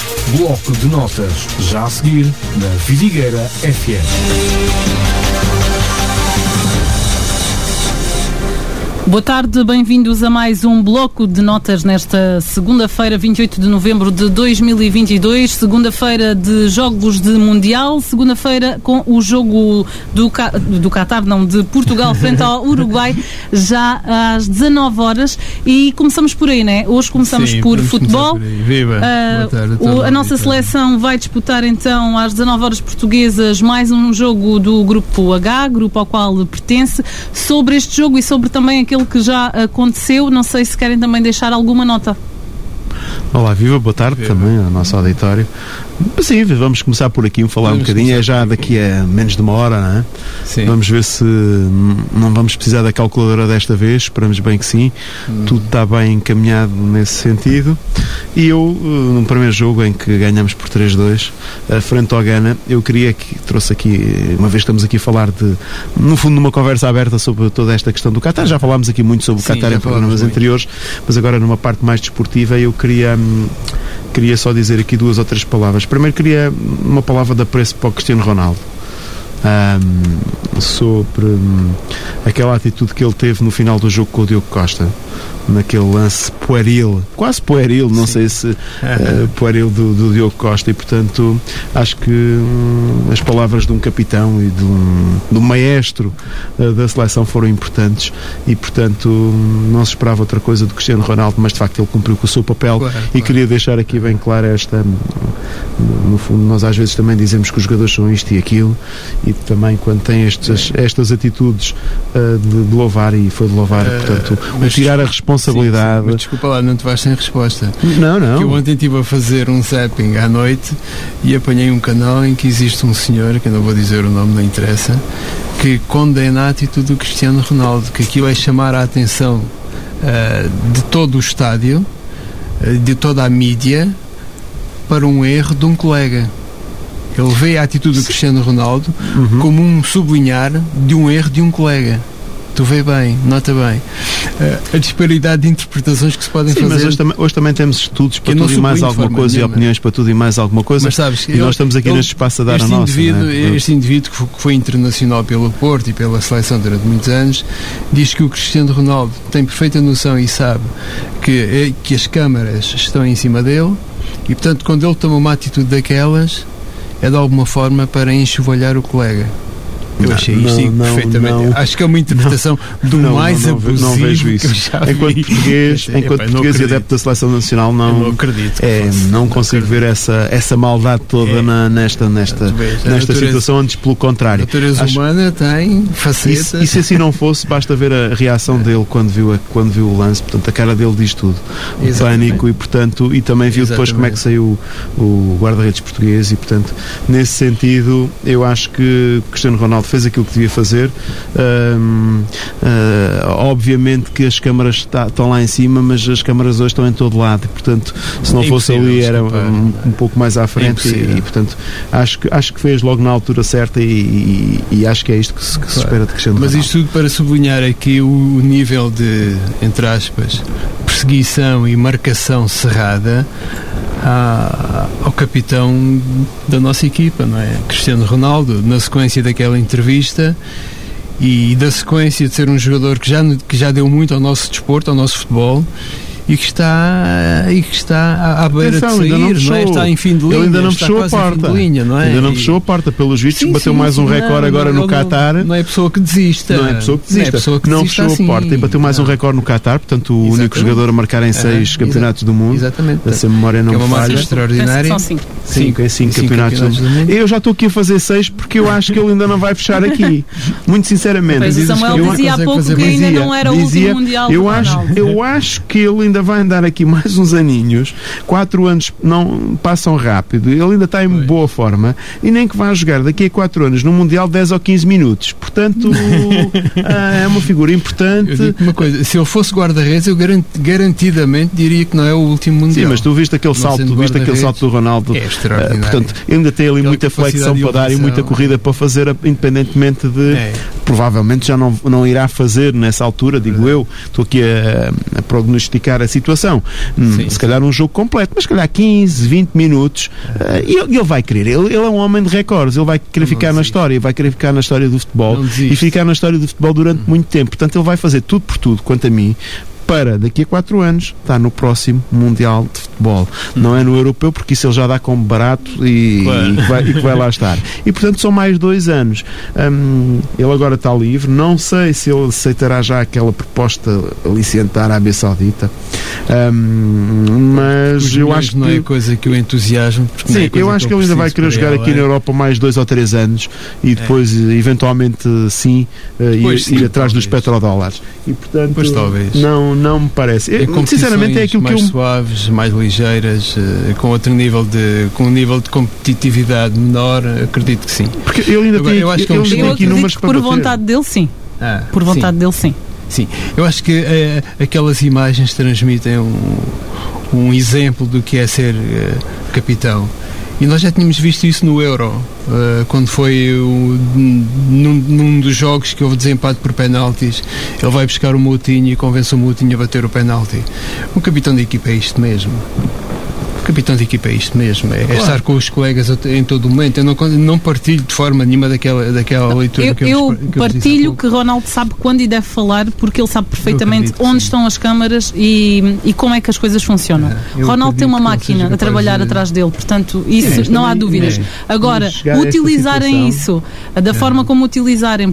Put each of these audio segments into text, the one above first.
Bloco de notas, já a seguir, na Vidigueira FM. Boa tarde, bem-vindos a mais um Bloco de Notas nesta segunda-feira, 28 de novembro de 2022, segunda-feira de Jogos de Mundial, segunda-feira com o jogo do Qatar, não, de Portugal frente ao Uruguai, já às 19 horas, e começamos por aí, né? Hoje começamos por futebol. Viva! Boa tarde, a nossa seleção vai disputar então às 19 horas portuguesas mais um jogo do Grupo H, grupo ao qual pertence. Sobre este jogo e sobre também aquele que já aconteceu, não sei se querem também deixar alguma nota. Olá, viva, boa tarde também ao nosso auditório. Sim, vamos começar por aqui, falar um bocadinho, é já daqui a menos de uma hora, não é? Sim. Vamos ver se não vamos precisar da calculadora desta vez, esperamos bem que sim. Tudo está bem encaminhado nesse sentido. E eu, no primeiro jogo em que ganhamos por 3-2, frente ao Ghana, eu queria que trouxe aqui, uma vez que estamos aqui a falar de, no fundo, numa conversa aberta sobre toda esta questão do Qatar. Já falámos aqui muito sobre o Qatar em programas anteriores, mas agora numa parte mais desportiva eu queria só dizer aqui duas ou três palavras. Primeiro queria uma palavra de apreço para o Cristiano Ronaldo, sobre aquela atitude que ele teve no final do jogo com o Diogo Costa, naquele lance pueril, quase pueril, não sei se pueril do Diogo Costa, e portanto acho que as palavras de um capitão e de um maestro da seleção foram importantes, e portanto não se esperava outra coisa do Cristiano Ronaldo, mas de facto ele cumpriu com o seu papel. Claro. Queria deixar aqui bem claro esta, no fundo nós às vezes também dizemos que os jogadores são isto e aquilo, e também quando têm estas atitudes de louvar, e foi de louvar, portanto, tirar a responsabilidade. Sim, mas desculpa lá, não te vais sem resposta. Não. Que eu ontem estive a fazer um zapping à noite e apanhei um canal em que existe um senhor, que eu não vou dizer o nome, não interessa, que condena a atitude do Cristiano Ronaldo, que aquilo é chamar a atenção de todo o estádio, de toda a mídia, para um erro de um colega. Ele vê a atitude do Cristiano Ronaldo como um sublinhar de um erro de um colega. Tu vê bem, nota bem a disparidade de interpretações que se podem fazer. Mas hoje também temos estudos para tudo e mais alguma coisa, e opiniões para tudo e mais alguma coisa. Mas sabes, e nós estamos aqui neste espaço a dar a nossa. Este indivíduo que foi internacional pelo Porto e pela seleção durante muitos anos, diz que o Cristiano Ronaldo tem perfeita noção e sabe que as câmaras estão em cima dele, e portanto quando ele toma uma atitude daquelas é de alguma forma para enxovalhar o colega. Eu achei isto perfeitamente. Acho que é uma interpretação do mais abusivo. Não vejo isso. Enquanto português e adepto da seleção nacional, não acredito. Não consigo ver essa maldade toda nesta situação, antes pelo contrário. A natureza humana tem facetas. E se assim não fosse, basta ver a reação dele quando viu o lance. Portanto, a cara dele diz tudo. O pânico, e portanto, e também viu depois como é que saiu o guarda-redes português, e portanto, nesse sentido, eu acho que Cristiano Ronaldo fez aquilo que devia fazer. Obviamente que as câmaras estão lá em cima, mas as câmaras hoje estão em todo lado, e portanto se não fosse ali era um pouco mais à frente, e portanto acho que fez logo na altura certa, e acho que é isto que se espera de Cristiano Ronaldo. Mas isto tudo para sublinhar aqui o nível de, entre aspas, perseguição e marcação cerrada ao capitão da nossa equipa, não é? Cristiano Ronaldo, na sequência daquela entrevista e da sequência de ser um jogador que já deu muito ao nosso desporto, ao nosso futebol, e que está à beira de sair, não é? Está em fim de linha. Ele ainda não fechou a porta. Ainda não fechou a porta, pelos vistos, bateu mais um recorde agora no Qatar. Não é pessoa que desista. Não fechou a porta e bateu mais um recorde no Qatar, portanto o único jogador a marcar em 6 campeonatos do mundo. Exatamente. Essa memória não falha. É uma marca extraordinária. São 5. 5 campeonatos do mundo. Eu já estou aqui a fazer 6 porque eu acho que ele ainda não vai fechar aqui. Muito sinceramente. Mas o Samuel dizia há pouco que ainda não era o último Mundial. Eu acho que ele ainda vai andar aqui mais uns aninhos. 4 anos não passam rápido, ele ainda está em boa forma, e nem que vá jogar daqui a 4 anos no Mundial 10 ou 15 minutos, portanto é uma figura importante. Eu digo uma coisa, se ele fosse guarda-redes eu garantidamente diria que não é o último Mundial. Sim, mas tu viste aquele salto do Ronaldo, é extraordinário. Portanto, ainda tem ali muita flexão para dar e muita corrida para fazer, independentemente de provavelmente já não irá fazer nessa altura, digo eu, estou aqui a prognosticar a situação. Se calhar um jogo completo, mas se calhar 15, 20 minutos, e ele vai querer. Ele é um homem de recordes, ele vai querer ficar na história, vai querer ficar na história do futebol e ficar na história do futebol durante muito tempo. Portanto, ele vai fazer tudo por tudo, quanto a mim, para daqui a 4 anos estar no próximo Mundial de Futebol. Não é no Europeu, porque isso ele já dá como barato e que vai lá estar. E portanto são mais 2 anos. Ele agora está livre, não sei se ele aceitará já aquela proposta aliciente da Arábia Saudita, mas eu acho que não é coisa que o entusiasmo. Sim, eu acho que ele ainda vai querer jogar aqui na Europa mais 2 ou 3 anos e depois eventualmente sim ir atrás dos petrodólares. E portanto não me parece. Sinceramente é aquilo mais suaves, mais ligeiras, com outro nível com um nível de competitividade menor, acredito que sim. Porque ele ainda tem, eu acho que ele tem aqui números para por vontade dele, sim. Por vontade dele, sim. Sim, eu acho que aquelas imagens transmitem um exemplo do que é ser capitão. E nós já tínhamos visto isso no Euro, quando foi num dos jogos que houve desempate por penaltis. Ele vai buscar o Moutinho e convence o Moutinho a bater o penalti. O capitão da equipa é isto mesmo. O capitão de equipa é isto mesmo, é estar com os colegas em todo o momento. Eu não partilho de forma nenhuma daquela leitura que eu partilho que Ronaldo sabe quando e deve falar, porque ele sabe perfeitamente onde estão as câmaras e como é que as coisas funcionam. Ronaldo tem uma máquina a trabalhar atrás dele, portanto, isso não há dúvidas. Agora, utilizarem isso da forma como utilizaram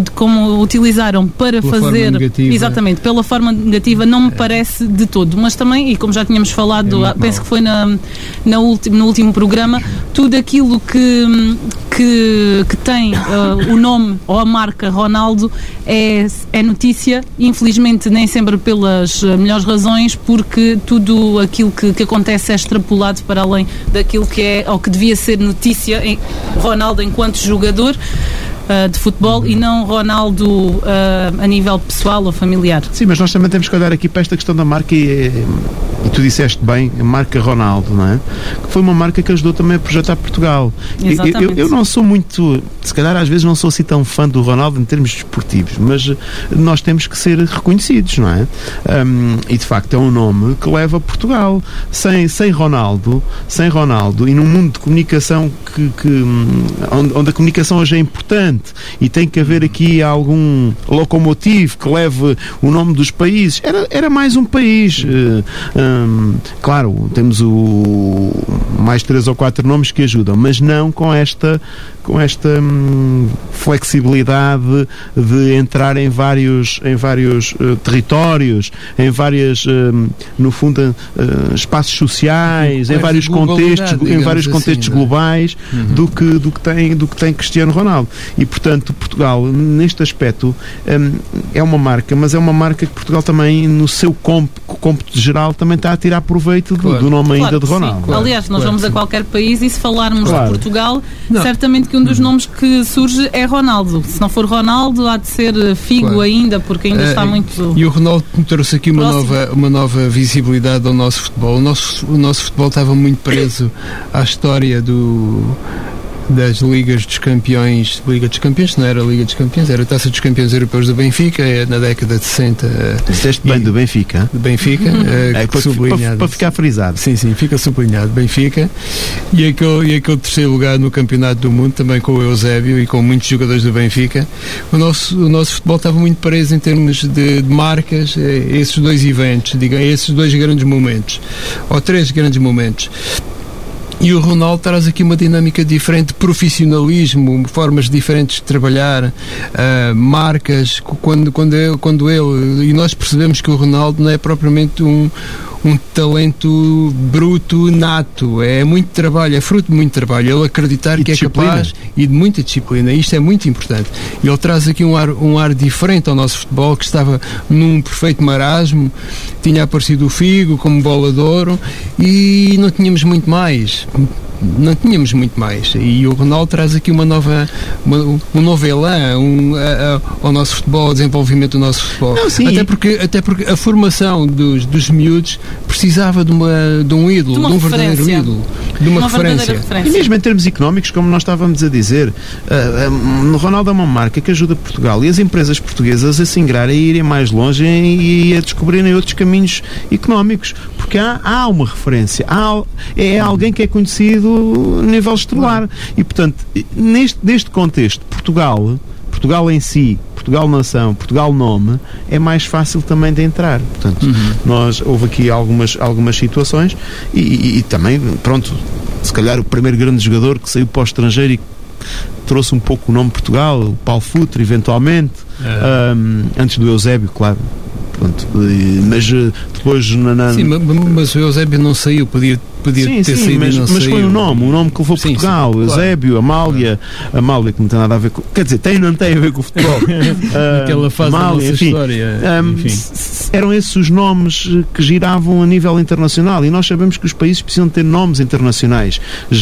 para fazer exatamente, pela forma negativa, não me parece de todo. Mas também, e como já tínhamos falado, penso que foi no último programa, tudo aquilo que tem o nome ou a marca Ronaldo é notícia, infelizmente nem sempre pelas melhores razões, porque tudo aquilo que acontece é extrapolado para além daquilo que é ou que devia ser notícia em Ronaldo enquanto jogador de futebol e não Ronaldo a nível pessoal ou familiar. Sim, mas nós também temos que olhar aqui para esta questão da marca e tu disseste bem, a marca Ronaldo, não é? Que foi uma marca que ajudou também a projetar Portugal. Eu não sou muito, se calhar às vezes não sou assim tão fã do Ronaldo em termos desportivos, mas nós temos que ser reconhecidos, não é? E de facto é um nome que leva Portugal. Sem Ronaldo e num mundo de comunicação onde a comunicação hoje é importante e tem que haver aqui algum locomotivo que leve o nome dos países, era mais um país. Claro, temos mais 3 ou 4 nomes que ajudam, mas não com esta flexibilidade de entrar em vários territórios, em vários no fundo espaços sociais, em vários contextos globais do que tem Cristiano Ronaldo. E portanto Portugal neste aspecto é uma marca, mas é uma marca que Portugal também no seu cômputo geral também está a tirar proveito do nome ainda de Ronaldo. Sim. Aliás, nós vamos a qualquer país e se falarmos de Portugal, certamente que um dos nomes que surge é Ronaldo. Se não for Ronaldo, há de ser Figo ainda, porque ainda está muito... E o Ronaldo trouxe aqui uma nova visibilidade ao nosso futebol. O nosso futebol estava muito preso à história das Ligas dos Campeões, Liga dos Campeões, não era Liga dos Campeões, era a Taça dos Campeões Europeus do Benfica, na década de 60. Disseste bem do Benfica? Do Benfica, para ficar frisado. Sim, fica sublinhado, Benfica. E aquele terceiro lugar no Campeonato do Mundo, também com o Eusébio e com muitos jogadores do Benfica. O nosso futebol estava muito preso em termos de marcas, esses 2 eventos, esses 2 grandes momentos, ou 3 grandes momentos. E o Ronaldo traz aqui uma dinâmica diferente, profissionalismo, formas diferentes de trabalhar, marcas, quando ele... E nós percebemos que o Ronaldo não é propriamente um talento bruto, nato, é muito trabalho, é fruto de muito trabalho, ele acreditar que disciplina. É capaz e de muita disciplina, isto é muito importante. E ele traz aqui um ar diferente ao nosso futebol, que estava num perfeito marasmo, tinha aparecido o Figo como bola de ouro e não tínhamos muito mais. não tínhamos muito mais. E o Ronaldo traz aqui um novo elan ao nosso futebol, ao desenvolvimento do nosso futebol. Não, sim. Até porque a formação dos miúdos precisava de um ídolo, de um verdadeiro ídolo, de uma referência. E mesmo em termos económicos, como nós estávamos a dizer, o Ronaldo é uma marca que ajuda Portugal e as empresas portuguesas a se ingrarem, a irem mais longe e a descobrirem outros caminhos económicos, porque há uma referência, é alguém que é conhecido a nível estelar. E, portanto, neste contexto, Portugal em si, Portugal nação, Portugal nome, é mais fácil também de entrar. Portanto, houve aqui algumas situações e também, pronto, se calhar o primeiro grande jogador que saiu para o estrangeiro e trouxe um pouco o nome Portugal, o Paulo Futre, eventualmente, antes do Eusébio, claro. Pronto, mas depois... Sim, mas o Eusébio não saiu, podia ter saído, mas foi o nome que levou Portugal, claro. Eusébio, Amália, que não tem nada a ver com... Quer dizer, não tem a ver com o futebol. Aquela fase da nossa história. Eram esses os nomes que giravam a nível internacional, e nós sabemos que os países precisam ter nomes internacionais.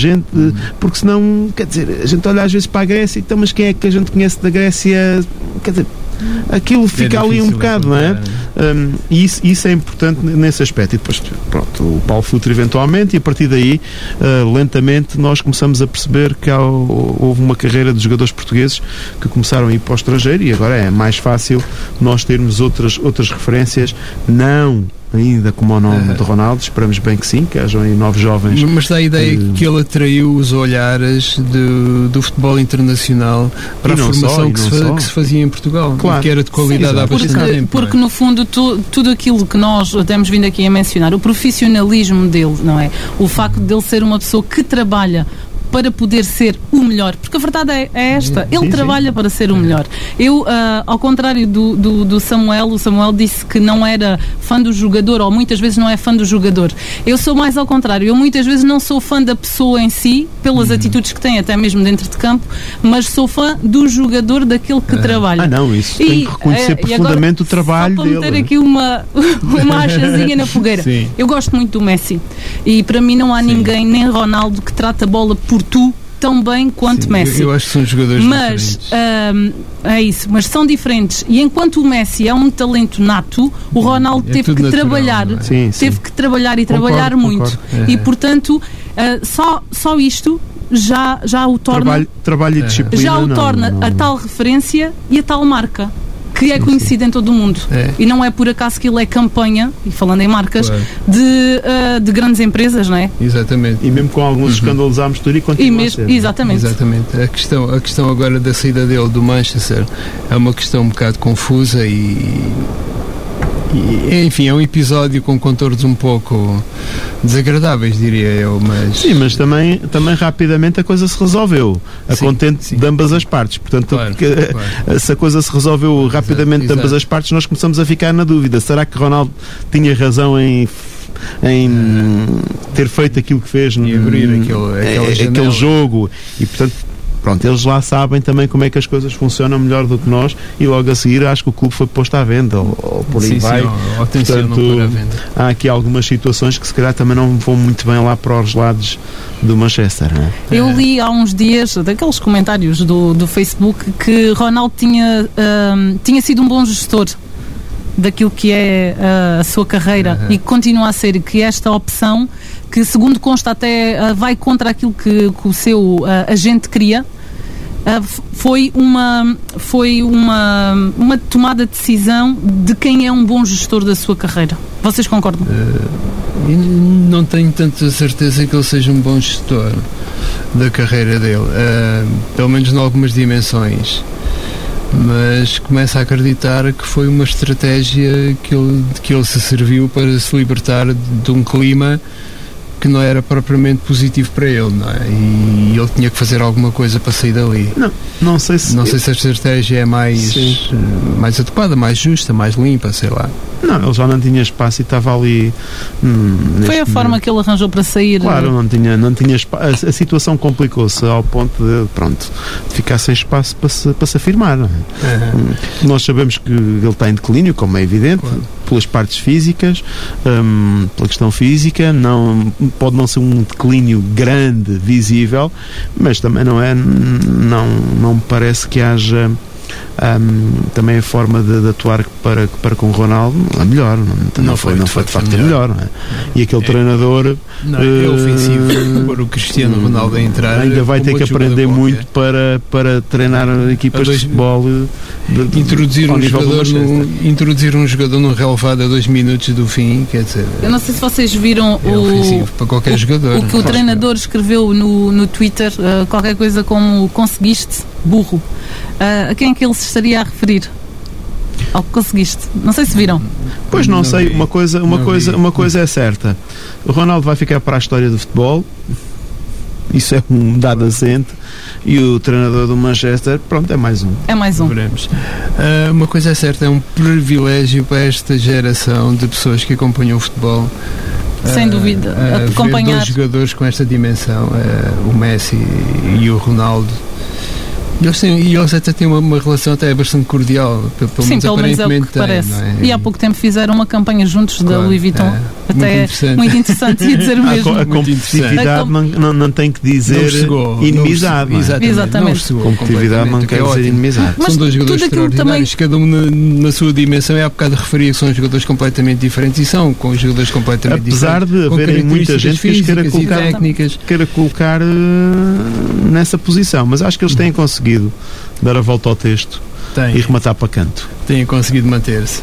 Porque senão, quer dizer, a gente olha às vezes para a Grécia, então, mas quem é que a gente conhece da Grécia? Quer dizer, aquilo fica ali um bocado, não é? E isso é importante nesse aspecto. E depois, pronto, o Paulo Futre eventualmente, e a partir daí, lentamente, nós começamos a perceber que houve uma carreira de jogadores portugueses que começaram a ir para o estrangeiro, e agora é mais fácil nós termos outras referências, não ainda como o nome de Ronaldo, esperamos bem que sim, que hajam aí novos jovens. Mas dá a ideia que ele atraiu os olhares do futebol internacional para a formação que se fazia em Portugal, claro, que era de qualidade há bastante tempo. Porque no fundo tudo aquilo que nós temos vindo aqui a mencionar, o profissionalismo dele, não é? O facto de ele ser uma pessoa que trabalha para poder ser o melhor, porque a verdade é esta, ele trabalha para ser o melhor. Eu, ao contrário do Samuel, o Samuel disse que não era fã do jogador, ou muitas vezes não é fã do jogador. Eu sou mais ao contrário, eu muitas vezes não sou fã da pessoa em si, pelas atitudes que tem, até mesmo dentro de campo, mas sou fã do jogador, daquele que trabalha. Não, isso tem que reconhecer profundamente o trabalho dele. Só para meter aqui uma achazinha na fogueira. Sim. Eu gosto muito do Messi, e para mim não há ninguém, nem Ronaldo, que trata a bola por tu tão bem quanto Messi. Eu acho que são jogadores diferentes. É isso, mas são diferentes. E enquanto o Messi é um talento nato, o Ronaldo teve que trabalhar, teve que trabalhar e trabalhar muito. E portanto, só isto já o torna trabalho e disciplina, já o torna a tal referência e a tal marca que é conhecido em todo o mundo. E não é por acaso que ele é campanha, e falando em marcas, de grandes empresas, não é? Exatamente. E mesmo com alguns escândalos à mistura, e continua a ser. Exatamente. A questão agora da saída dele do Manchester é uma questão um bocado confusa e enfim, é um episódio com contornos um pouco desagradáveis, diria eu, mas... Sim, mas também rapidamente a coisa se resolveu, a contente de ambas as partes, portanto, se a coisa se resolveu rapidamente de ambas as partes, nós começamos a ficar na dúvida, será que Ronaldo tinha razão em ter feito aquilo que fez e abrir aquele jogo, e portanto pronto, eles lá sabem também como é que as coisas funcionam melhor do que nós, e logo a seguir acho que o clube foi posto à venda ou por aí vai. Portanto, há aqui algumas situações que se calhar também não vão muito bem lá para os lados do Manchester, não é? Eu li há uns dias daqueles comentários do Facebook que Ronaldo tinha sido um bom gestor daquilo que é a sua carreira e que continua a ser, que esta opção, que segundo consta até vai contra aquilo que o seu agente queria, foi uma tomada de decisão de quem é um bom gestor da sua carreira. Vocês concordam? Não tenho tanta certeza que ele seja um bom gestor da carreira dele, pelo menos em algumas dimensões, mas começo a acreditar que foi uma estratégia que ele se serviu para se libertar de um clima que não era propriamente positivo para ele, não é? E ele tinha que fazer alguma coisa para sair dali. Não sei se a estratégia é mais adequada, mais justa, mais limpa, sei lá. Não, ele já não tinha espaço e estava ali. Foi a forma que ele arranjou para sair. Claro, não tinha espaço. A situação complicou-se ao ponto de ficar sem espaço para se afirmar. Não é? Nós sabemos que ele está em declínio, como é evidente, pelas partes físicas, pela questão física, não pode não ser um declínio grande, visível, mas também não me parece que haja também a forma de atuar para com o Ronaldo a melhor, não foi de facto a melhor, não é? E aquele treinador é ofensivo por o Cristiano Ronaldo a entrar, ainda vai ter que aprender muito para treinar equipas de futebol, introduzir um jogador num relevado a 2 minutos do fim, quer dizer, eu não sei se vocês viram ofensivo para qualquer jogador. O que o treinador escreveu no Twitter, qualquer coisa como conseguiste, burro. A quem é que ele se estaria a referir? Ao que conseguiste? Não sei se viram. Pois não sei, uma coisa é certa. O Ronaldo vai ficar para a história do futebol. Isso é um dado assente. E o treinador do Manchester, pronto, é mais um. É mais um. Veremos. Uma coisa é certa, é um privilégio para esta geração de pessoas que acompanham o futebol. Sem dúvida. Acompanhar 2 jogadores com esta dimensão, o Messi e o Ronaldo. E eles até têm uma relação até bastante cordial, pelo menos é o que parece. Não é? E há pouco tempo fizeram uma campanha juntos da Louis Vuitton. Até muito interessante, ia dizer mesmo. A competitividade não tem que dizer inimizade. Exatamente. Competitividade não quer dizer inimizade. São 2 jogadores extraordinários, cada um na sua dimensão. Há bocado referia que são jogadores completamente diferentes, e são com jogadores completamente apesar diferentes. Apesar de haverem muita gente que queira colocar nessa posição, mas acho que eles têm conseguido dar a volta ao texto e rematar para canto. Têm conseguido manter-se.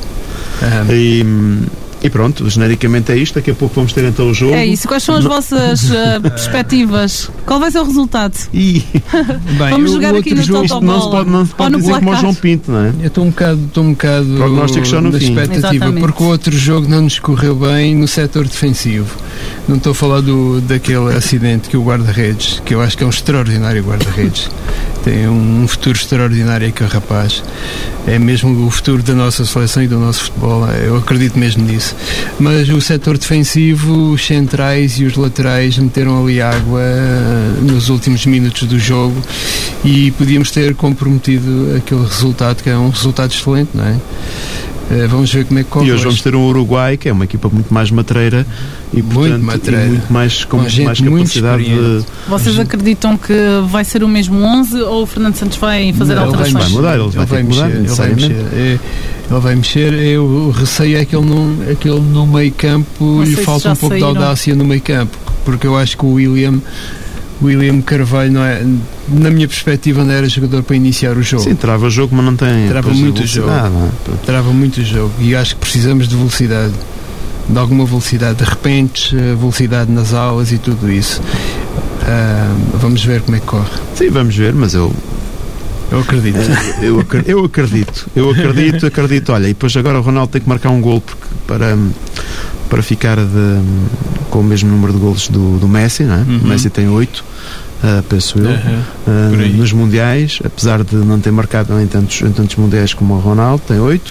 E pronto, genericamente é isto. Daqui a pouco vamos ter então o jogo. É isso. Quais são as vossas perspectivas? Qual vai ser o resultado? Bem, vamos jogar aqui no Totobola. Não se pode dizer como o João Pinto, não é? Eu estou um bocado prognósticos só no na fim. expectativa, Exatamente. porque o outro jogo não nos correu bem no setor defensivo. Não estou a falar daquele acidente que o guarda-redes, que eu acho que é um extraordinário guarda-redes, tem um futuro extraordinário aquele rapaz. É mesmo o futuro da nossa seleção e do nosso futebol. Eu acredito mesmo nisso. Mas o setor defensivo, os centrais e os laterais meteram ali água nos últimos minutos do jogo, e podíamos ter comprometido aquele resultado, que é um resultado excelente, não é? Vamos ver como é que corre. E hoje vamos ter um Uruguai, que é uma equipa muito mais matreira e, portanto, muito mais com mais capacidade de... Vocês acreditam que vai ser o mesmo 11 ou o Fernando Santos vai fazer alterações? Vai mudar, ele vai mexer. Ele vai mexer. O receio é que ele no meio campo lhe falta um pouco de audácia no meio campo, porque eu acho que o William Carvalho, não é, na minha perspectiva, não era jogador para iniciar o jogo. Sim, trava o jogo, mas não tem... Trava muito o jogo. Trava muito o jogo. E acho que precisamos de velocidade. De alguma velocidade. De repente, velocidade nas aulas e tudo isso. Vamos ver como é que corre. Sim, vamos ver, mas eu acredito. Eu acredito. Olha, e depois agora o Ronaldo tem que marcar um golo para ficar com o mesmo número de golos do Messi, não é? O Messi tem 8, penso eu, nos mundiais, apesar de não ter marcado em tantos mundiais como o Ronaldo, tem 8.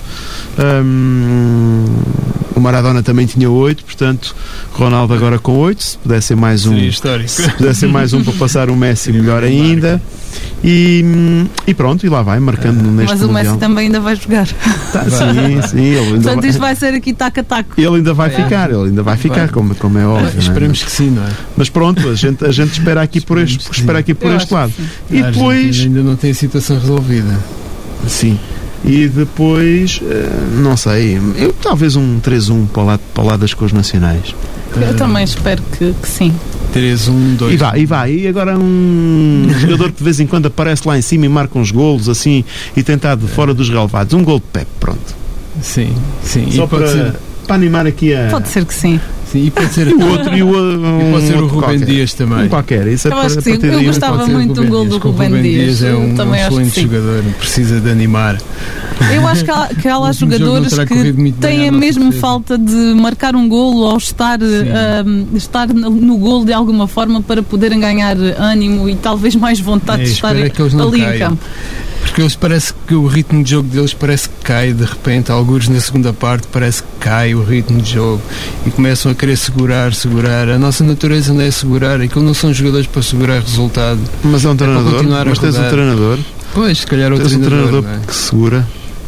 O Maradona também tinha 8, portanto, Ronaldo agora com 8, se pudesse ser mais um, para passar o Messi, melhor ainda. E pronto, e lá vai, marcando neste Mas o mundial. Messi também ainda vai jogar. Sim. Portanto, isto vai ser aqui tac-a-tac. Ele ainda vai ficar, como é óbvio. Esperemos que sim, não é? Mas pronto, a gente espera aqui por este lado. E depois ainda não tem a situação resolvida. Sim. E depois, não sei, talvez um 3-1 para o lado das cores nacionais. Eu também espero que sim. 3-1-2. E vai. E agora um jogador que de vez em quando aparece lá em cima e marca uns golos assim e tentar de fora dos relevados. Um gol de Pepe, pronto. Sim. Só para animar aqui a... Pode ser que sim. Sim, e pode ser o outro pode ser o Rubem Dias também. Qualquer. Isso eu acho que sim. Eu gostava muito do gol do Rubem Dias. É um excelente jogador, precisa de animar. Eu acho que há lá jogadores que têm a mesma falta de marcar um golo ou estar no golo de alguma forma para poderem ganhar ânimo e talvez mais vontade de estar ali em campo. Porque eles parece que o ritmo de jogo deles parece que cai de repente, alguns na segunda parte parece que cai o ritmo de jogo e começam a querer segurar. A nossa natureza não é segurar, aquilo não são jogadores para segurar resultado. Mas é um treinador, mas tens um treinador. Pois, se calhar o treinador que segura.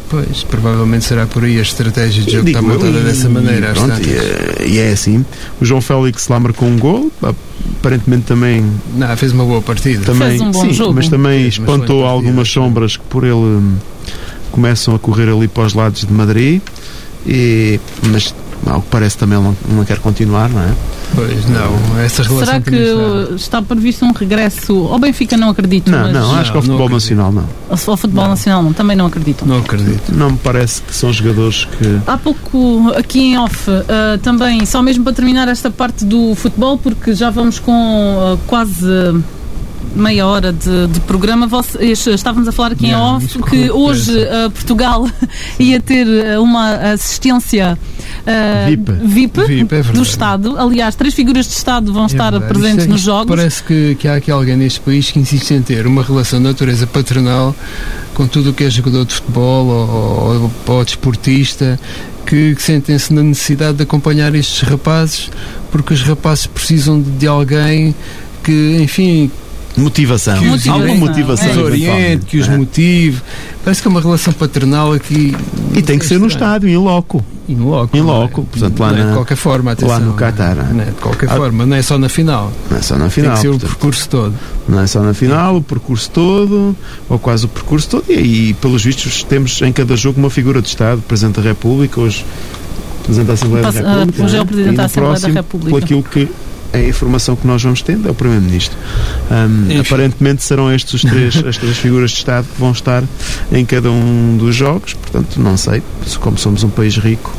Pois, provavelmente será por aí a estratégia de jogo que está montada dessa maneira. Pronto, e é assim. O João Félix lá marcou um gol, aparentemente também... fez uma boa partida. Fez um bom jogo. Mas também espantou algumas sombras que por ele começam a correr ali para os lados de Madrid, mas ao que parece também não quer continuar, não é? Pois não, essa relação. Será que está previsto um regresso ao Benfica? Não acredito. Não, acho que ao futebol nacional não. Ao futebol nacional não, também não acredito. Não acredito. Não me parece que são jogadores que... Há pouco aqui em off, também, só mesmo para terminar esta parte do futebol, porque já vamos com quase meia hora de programa. Estávamos a falar aqui em off que hoje Portugal ia ter uma assistência VIP do Estado. Aliás, 3 figuras de Estado vão estar presentes nos jogos. Parece que há aqui alguém neste país que insiste em ter uma relação de natureza paternal com tudo o que é jogador de futebol ou desportista, que sentem-se na necessidade de acompanhar estes rapazes, porque os rapazes precisam de alguém que, enfim... Motivação. Alguma motivação. Que os oriente, que os motive. Parece que é uma relação paternal aqui. E tem que ser no estádio, em loco. Em loco. Portanto, lá de qualquer forma, atenção. Lá no Qatar. De qualquer forma, não é só na final. Não é só na final. Tem que ser o percurso todo. Não é só na final, o percurso todo, ou quase o percurso todo. E pelos vistos, temos em cada jogo uma figura de Estado, Presidente da República, hoje Presidente da Assembleia da República. Hoje é o Presidente da Assembleia da República. Por aquilo que a informação que nós vamos tendo é o Primeiro-Ministro. Aparentemente serão as três figuras de Estado que vão estar em cada um dos jogos, portanto não sei, como somos um país rico,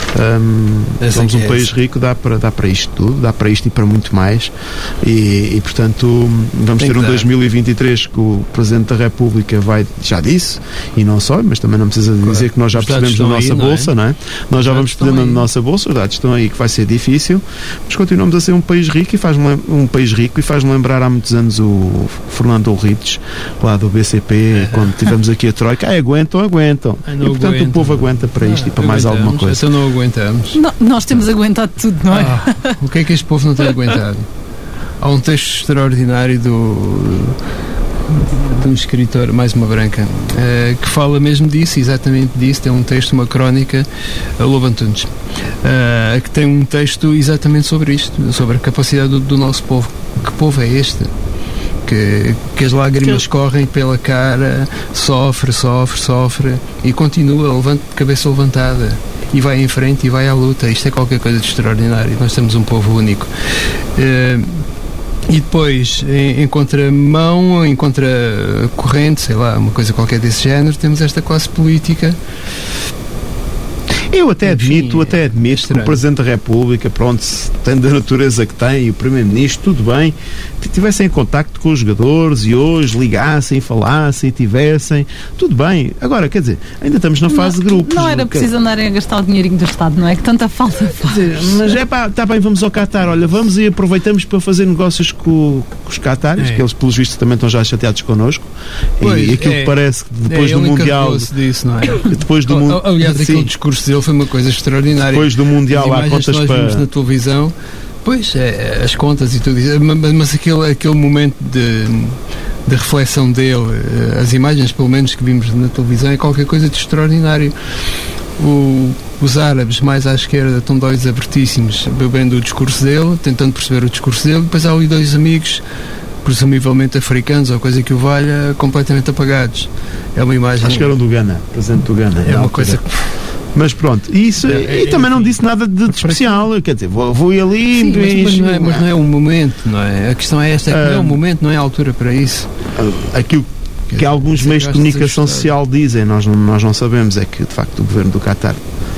dá para isto tudo, dá para isto e para muito mais, e portanto vamos ter um 2023 que o Presidente da República já disse, e não só, mas também não precisa dizer que nós já percebemos na nossa bolsa, não é? Nós já vamos percebendo na nossa bolsa, os dados estão aí, que vai ser difícil, mas continuamos a ser um país rico e faz-me lembrar há muitos anos o Fernando Ulrichs, lá do BCP, quando tivemos aqui a Troika. Aguentam. E portanto o povo aguenta para isto e para mais alguma coisa. Então não aguentamos. Nós temos aguentado tudo, não é? O que é que este povo não tem aguentado? Há um texto extraordinário de um escritor, mais uma branca, que fala mesmo disso, exatamente disso. Tem um texto, uma crónica, a Lobo Antunes, que tem um texto exatamente sobre isto, sobre a capacidade do nosso povo. Que povo é este? Que as lágrimas correm pela cara, sofre e continua, cabeça levantada, e vai em frente e vai à luta. Isto é qualquer coisa de extraordinário. Nós temos um povo único. E depois, em contramão, em contracorrente, sei lá, uma coisa qualquer desse género, temos esta classe política. Eu até admito que o Presidente da República, pronto, tem da natureza que tem, e o Primeiro-Ministro, tudo bem, tivessem contacto com os jogadores e hoje ligassem, falassem, tivessem, tudo bem. Agora, quer dizer, ainda estamos na fase de grupos. Não era preciso andarem a gastar o dinheirinho do Estado, não é? Que tanta falta faz. Mas está bem, vamos ao Qatar, olha, vamos e aproveitamos para fazer negócios com os Qataris, que eles, pelos vistos, também estão já chateados connosco. Pois, e aquilo que parece que depois do Mundial... Disso, não é? Depois do aliás, aquele discurso dele foi uma coisa extraordinária. Depois do Mundial há contas que nós vimos na televisão, pois, as contas e tudo isso, mas aquele momento de reflexão dele, as imagens pelo menos que vimos na televisão, é qualquer coisa de extraordinário. Os árabes mais à esquerda estão de olhos abertíssimos bebendo o discurso dele, tentando perceber o discurso dele. Depois há ali 2 amigos, presumivelmente africanos ou coisa que o valha, completamente apagados. É uma imagem... Acho que eram do Ghana, presente do Ghana. É uma coisa que... Mas pronto, isso, e também não disse nada de especial, quer dizer, vou ir ali... Sim, mas não é o momento, não é? A questão é esta, não é o momento, não é a altura para isso. Aquilo que alguns meios de comunicação social dizem, nós não sabemos, é que de facto o governo do Qatar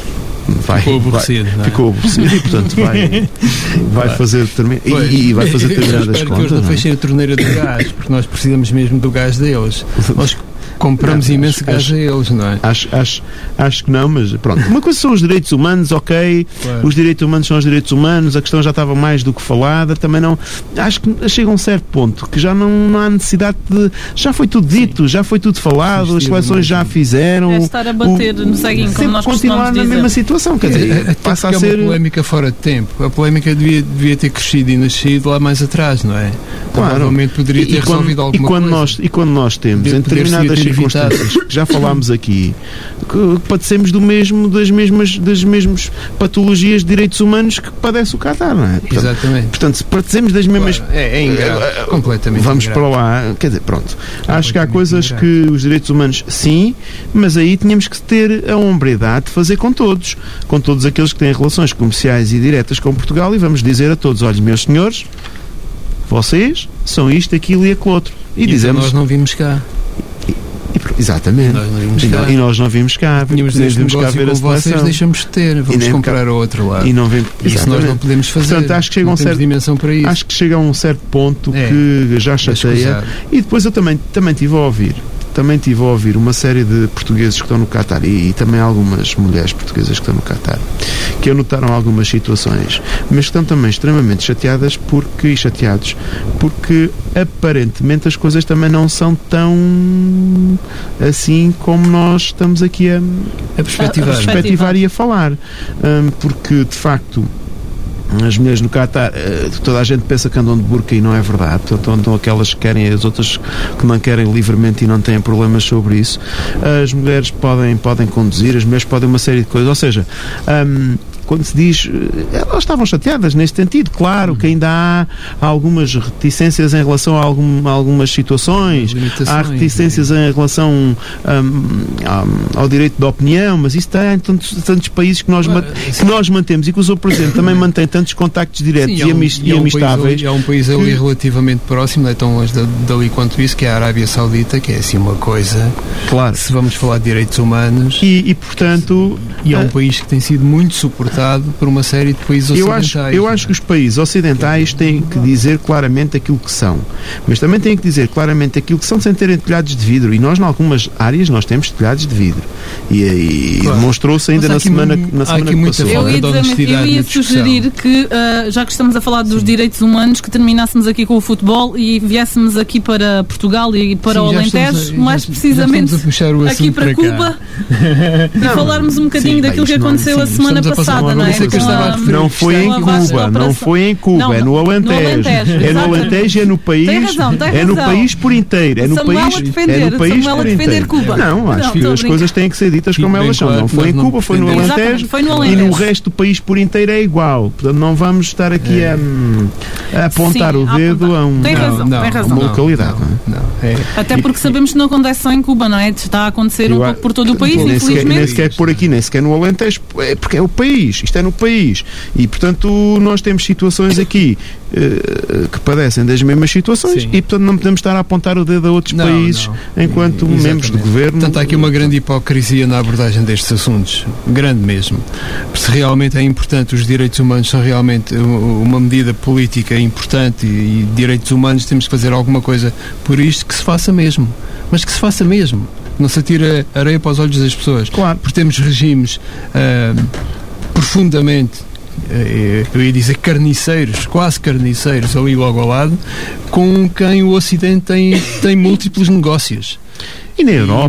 ficou aborrecido e portanto vai fazer e vai fazer determinadas contas. Que eles não fechem a torneira de gás, porque nós precisamos mesmo do gás deles. Nós compramos imenso gás a eles, não é? Acho que não, mas pronto. Uma coisa são os direitos humanos, ok, claro. Os direitos humanos são os direitos humanos, a questão já estava mais do que falada, também não, acho que chega a um certo ponto que já não há necessidade de, já foi tudo dito, já foi tudo falado, as seleções já fizeram. É estar a bater no ceguinho, como nós continuar na mesma situação, quer dizer, passa a ser uma polémica fora de tempo. A polémica devia ter crescido e nascido lá mais atrás, não é? Claro. Provavelmente poderia ter resolvido alguma coisa. E quando nós temos em determinadas circunstâncias que já falámos aqui, que padecemos das mesmas patologias de direitos humanos que padece o Qatar, não é? Portanto, exatamente. Portanto, se padecemos das mesmas... completamente vamos ingrave. para lá, quer dizer, pronto. Acho que há coisas que os direitos humanos, sim, mas aí tínhamos que ter a hombridade de fazer com todos aqueles que têm relações comerciais e diretas com Portugal, e vamos dizer a todos, olha, meus senhores, vocês são isto, aquilo e aquilo outro. E dizemos... nós não vimos cá. Exatamente. E nós não vimos cá. Tínhamos este negócio com vocês, deixamos de ter. Vamos comprar ao outro lado. E não vemos, isso nós não podemos fazer. Portanto, acho que chega não temos dimensão para isso. Acho que chega a um certo ponto que já chateia. E depois eu também estive a ouvir. Uma série de portugueses que estão no Qatar e também algumas mulheres portuguesas que estão no Qatar, que anotaram algumas situações, mas que estão também extremamente chateados porque aparentemente as coisas também não são tão assim como nós estamos aqui a perspectivar e a falar, porque de facto as mulheres no Qatar, toda a gente pensa que andam de burca e não é verdade. Portanto, andam aquelas que querem, as outras que não querem livremente e não têm problemas sobre isso. As mulheres podem conduzir, as mulheres podem uma série de coisas. Ou seja, quando se diz, elas estavam chateadas nesse sentido, claro que ainda há algumas reticências em relação a algumas situações, há reticências em relação ao direito de opinião, mas isso está em tantos países que nós mantemos e que o Sr. Presidente também mantém tantos contactos diretos e amistáveis. Há um país ali relativamente próximo, não é tão longe dali quanto isso, que é a Arábia Saudita, que é assim uma coisa, claro, se vamos falar de direitos humanos, e portanto... E é um país que tem sido muito suportado por uma série de países ocidentais. Eu acho que os países ocidentais têm que dizer claramente aquilo que são, mas também têm que dizer claramente aquilo que são sem terem telhados de vidro, e nós, em algumas áreas, nós temos telhados de vidro, e claro, demonstrou-se ainda na semana que passou. Eu ia sugerir que, já que estamos a falar dos direitos humanos, que terminássemos aqui com o futebol e viéssemos aqui para Portugal e para o Alentejo, mais precisamente aqui para Cuba, e falarmos um bocadinho daquilo que aconteceu a semana passada, não é? Não foi em Cuba, é no Alentejo. É no Alentejo, é no país. Tem razão. É no país por inteiro. É no país por inteiro. Cuba. Não, acho que as coisas têm que ser ditas como elas são. Não foi em Cuba, foi no Alentejo. E no resto do país por inteiro é igual. Portanto, não vamos estar aqui a apontar o dedo a uma localidade. Até porque sabemos que não acontece só em Cuba, não é? Está a acontecer um pouco por todo o país, infelizmente. Nem sequer por aqui, nem sequer no Alentejo, porque é o país, isto é no país, e portanto nós temos situações aqui que padecem das mesmas situações. Sim. E portanto não podemos estar a apontar o dedo a outros países enquanto membros do governo. Portanto, há aqui uma grande hipocrisia na abordagem destes assuntos, grande mesmo. Se realmente é importante, os direitos humanos são realmente uma medida política importante e direitos humanos, temos que fazer alguma coisa por isto, que se faça mesmo, mas que se faça mesmo, não se atira areia para os olhos das pessoas. Claro. Porque temos regimes profundamente, eu ia dizer carniceiros, quase carniceiros ali logo ao lado, com quem o Ocidente tem múltiplos negócios. E na Europa,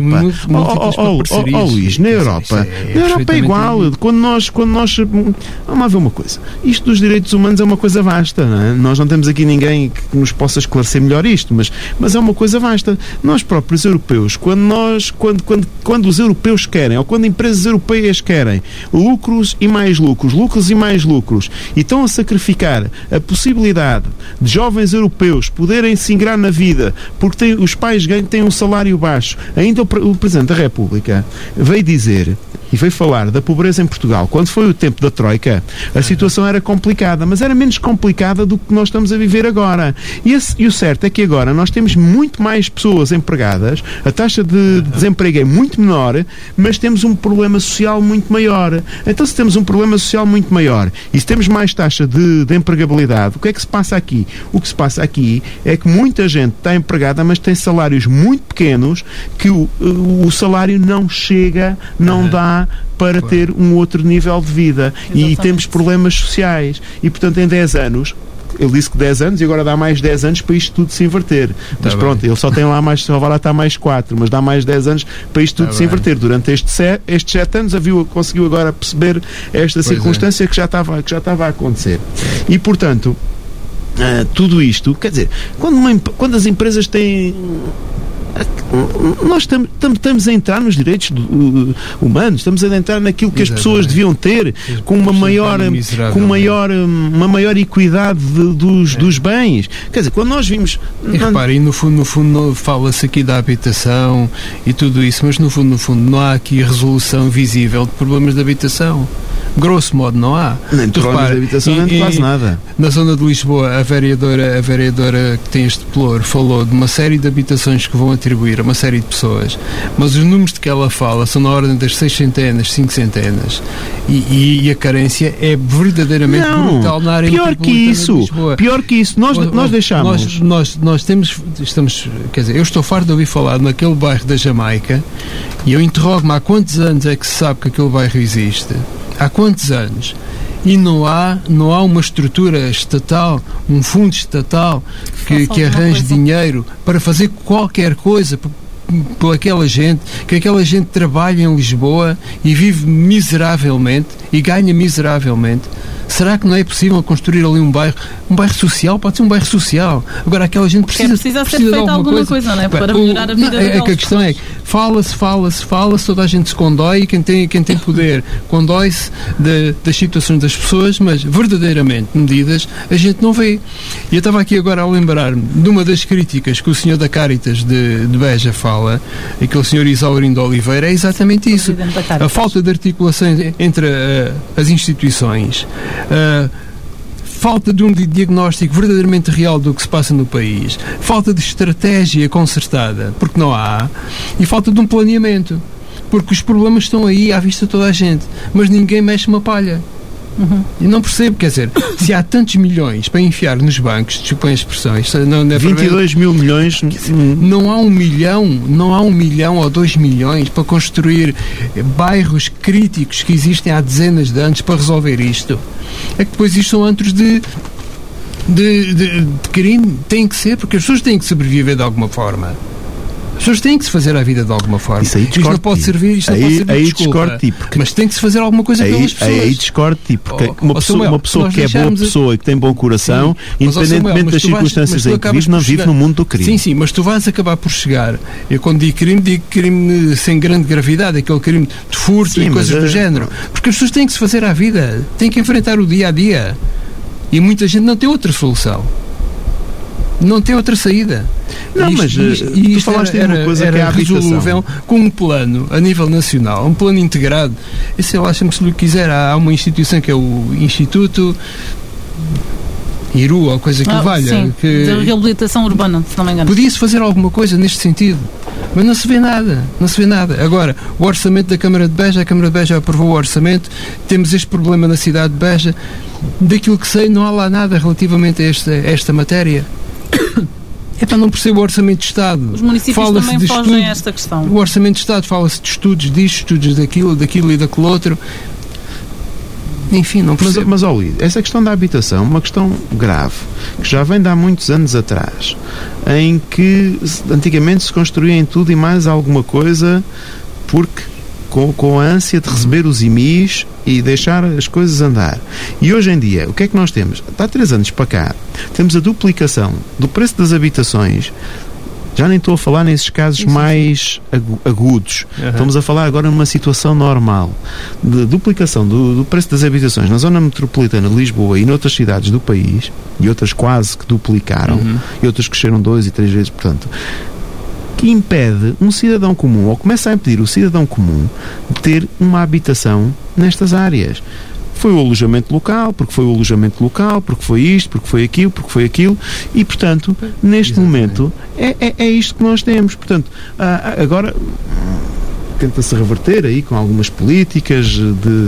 Luís, na Europa é igual. Quando nós vamos lá ver uma coisa, isto dos direitos humanos é uma coisa vasta, não é? Nós não temos aqui ninguém que nos possa esclarecer melhor isto, mas é uma coisa vasta. Nós próprios europeus, quando os europeus querem, ou quando empresas europeias querem lucros e mais lucros, e estão a sacrificar a possibilidade de jovens europeus poderem se ingrar na vida, porque os pais têm um salário baixo. Ainda o Presidente da República veio dizer e veio falar da pobreza em Portugal. Quando foi o tempo da Troika, a situação era complicada, mas era menos complicada do que nós estamos a viver agora. E o certo é que agora nós temos muito mais pessoas empregadas, a taxa de desemprego é muito menor, mas temos um problema social muito maior. Então, se temos um problema social muito maior e se temos mais taxa de empregabilidade, o que é que se passa aqui? O que se passa aqui é que muita gente está empregada, mas tem salários muito pequenos, que o salário não chega, não dá para ter um outro nível de vida. Exatamente. E temos problemas sociais. E, portanto, em 10 anos, ele disse que 10 anos e agora dá mais 10 anos para isto tudo se inverter. Mas pronto, ele só tem lá só vai lá estar mais 4, mas dá mais 10 anos para isto tudo se inverter. Durante estes 7 anos conseguiu agora perceber esta circunstância que já estava a acontecer. E, portanto, tudo isto, quer dizer, quando as empresas têm nós estamos a entrar nos direitos humanos, estamos a entrar naquilo que as pessoas deviam ter, com uma maior equidade dos bens. Quer dizer, quando nós vimos... E reparem, no fundo fala-se aqui da habitação e tudo isso, mas no fundo não há aqui resolução visível de problemas de habitação. Grosso modo não há. Nem de problemas de habitação, nem de quase nada. Na zona de Lisboa, a vereadora que tem este pelour falou de uma série de habitações que vão atribuir a uma série de pessoas, mas os números de que ela fala são na ordem das 600, 500, e a carência é verdadeiramente brutal na área metropolitana de Lisboa. Pior que isso, nós deixamos... Nós estamos, quer dizer, eu estou farto de ouvir falar naquele bairro da Jamaica e eu interrogo-me há quantos anos é que se sabe que aquele bairro existe? Há quantos anos? E não há uma estrutura estatal, um fundo estatal que arranje dinheiro para fazer qualquer coisa por aquela gente, que aquela gente trabalha em Lisboa e vive miseravelmente e ganha miseravelmente. Será que não é possível construir ali um bairro social? Pode ser um bairro social. Agora aquela gente precisa ser feita alguma coisa, não é? Para melhorar a vida delas. A questão é que fala-se, toda a gente se condói e quem tem poder condói-se das situações das pessoas, mas verdadeiramente medidas a gente não vê. E eu estava aqui agora a lembrar-me de uma das críticas que o senhor da Cáritas de Beja fala, aquele senhor Isaurindo Oliveira, é exatamente isso. A falta de articulação entre as instituições, falta de um diagnóstico verdadeiramente real do que se passa no país, falta de estratégia concertada, porque não há, e falta de um planeamento, porque os problemas estão aí à vista de toda a gente, mas ninguém mexe uma palha. E não percebo, quer dizer, se há tantos milhões para enfiar nos bancos, desculpem a expressão, não é 22 mil milhões, não há 1 milhão ou 2 milhões para construir bairros críticos que existem há dezenas de anos para resolver isto. É que depois isto são antros de crime, tem que ser, porque as pessoas têm que sobreviver de alguma forma. As pessoas têm que se fazer a vida de alguma forma. Isto não pode servir, desculpa, mas tem que se fazer alguma coisa pelas pessoas. Aí discordo-te, porque uma pessoa que é boa pessoa e que tem bom coração, independentemente das circunstâncias em que vive, não vive no mundo do crime. Sim, mas tu vais acabar por chegar. Eu quando digo crime sem grande gravidade, aquele crime de furto e coisas do género. Porque as pessoas têm que se fazer à vida, têm que enfrentar o dia a dia. E muita gente não tem outra solução. Não tem outra saída. Não, mas tu falaste de uma coisa que é a habitação. Com um plano a nível nacional, um plano integrado. Sei lá, chama-se o que quiser. Há uma instituição que é o Instituto Iru, ou coisa que valha. Sim, de reabilitação urbana, se não me engano. Podia-se fazer alguma coisa neste sentido, mas não se vê nada. Agora, o orçamento da Câmara de Beja, a Câmara de Beja aprovou o orçamento, temos este problema na cidade de Beja. Daquilo que sei, não há lá nada relativamente a esta matéria. Não percebo o Orçamento de Estado. Os municípios também fogem a esta questão. O Orçamento de Estado fala-se de estudos disto, estudos daquilo e daquele outro. Enfim, não percebo. Mas olha, essa questão da habitação é uma questão grave, que já vem de há muitos anos atrás, em que antigamente se construía em tudo e mais alguma coisa, porque com a ânsia de receber os IMIs e deixar as coisas andar. E hoje em dia, o que é que nós temos? Há 3 anos para cá, temos a duplicação do preço das habitações. Já nem estou a falar nesses casos mais agudos. Estamos a falar agora numa situação normal de duplicação do preço das habitações na zona metropolitana de Lisboa e noutras cidades do país, e outras quase que duplicaram, e outras cresceram 2 e 3 vezes, portanto, que impede um cidadão comum, ou começa a impedir o cidadão comum de ter uma habitação nestas áreas. Foi o alojamento local, porque foi isto, porque foi aquilo, e, portanto, neste momento, é isto que nós temos. Portanto, agora tenta-se reverter aí com algumas políticas de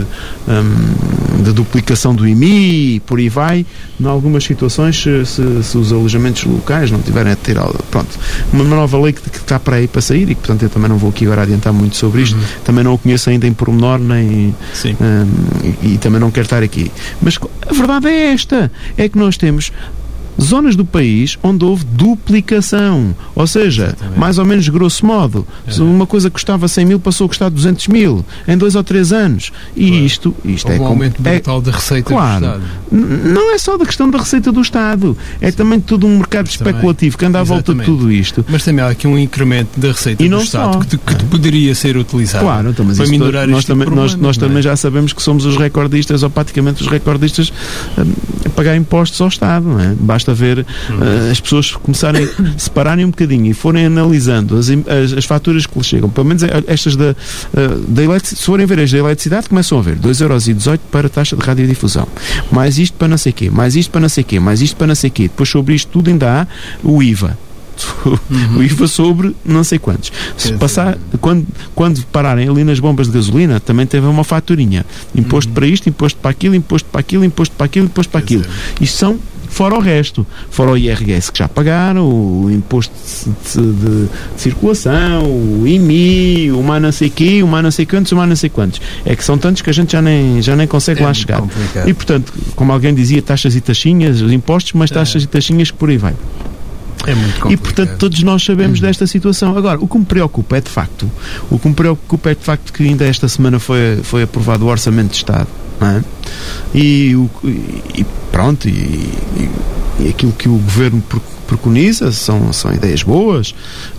duplicação do IMI e por aí vai. Em algumas situações, se os alojamentos locais não tiverem a ter, pronto, uma nova lei que está para aí para sair, e portanto eu também não vou aqui agora adiantar muito sobre isto, também não o conheço ainda em pormenor, nem e também não quero estar aqui. Mas a verdade é esta, é que nós temos zonas do país onde houve duplicação, ou seja, mais ou menos grosso modo, uma coisa que custava 100 mil passou a custar 200 mil em 2 ou 3 anos, e isto é um aumento brutal da receita do Estado. Não é só da questão da receita do Estado, é também todo um mercado especulativo que anda à volta de tudo isto. Mas também há aqui um incremento da receita do Estado que poderia ser utilizado para minorar este tipo de problema. Nós também já sabemos que somos os recordistas, ou praticamente os recordistas, a pagar impostos ao Estado, não é? Basta ver as pessoas começarem a separarem um bocadinho e forem analisando as faturas que lhes chegam, pelo menos estas da eletricidade. Se forem ver as da eletricidade, começam a ver 2,18€ para a taxa de radiodifusão, mais isto para não sei quê, mais isto para não sei quê, mais isto para não sei quê. Depois sobre isto tudo ainda há o IVA. O IVA sobre não sei quantos. Se passar, quando pararem ali nas bombas de gasolina, também teve uma faturinha. Imposto para isto, imposto para aquilo, imposto para aquilo, imposto para aquilo, imposto para aquilo. Isto são fora o resto, fora o IRS que já pagaram, o imposto de circulação, o IMI, o mais não sei quê, o mais não sei quantos, o mais não sei quantos. É que são tantos que a gente já nem consegue lá chegar. Complicado. E portanto, como alguém dizia, taxas e taxinhas, os impostos, mas taxas e taxinhas que por aí vai. É muito complicado. E portanto todos nós sabemos desta situação. Agora, o que me preocupa é de facto que ainda esta semana foi aprovado o Orçamento de Estado, não é? E pronto, e aquilo que o Governo preconiza são ideias boas,